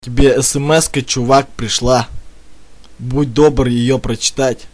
Тебе смс-ка, чувак, пришла. Будь добр ее прочитать.